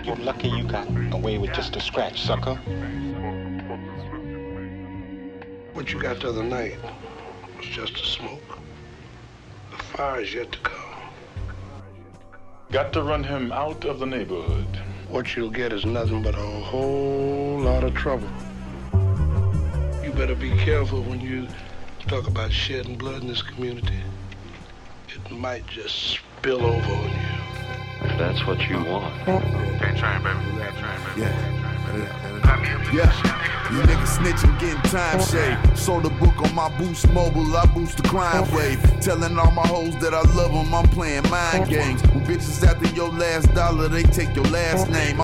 You're lucky you got away with just a scratch, sucker. What you got the other night was just a smoke. The fire is yet to come. Got to run him out of the neighborhood. What you'll get is nothing but a whole lot of trouble. You better be careful when you talk about shedding blood in this community. It might just spill over on you. If that's what you want. Can't train, baby. Can't train, baby. Yeah. You niggas snitching, getting time shade. Sold a book on my Boost Mobile, I boost the crime wave. Telling all my hoes that I love them, I'm playing mind games. When bitches after your last dollar, they take your last name.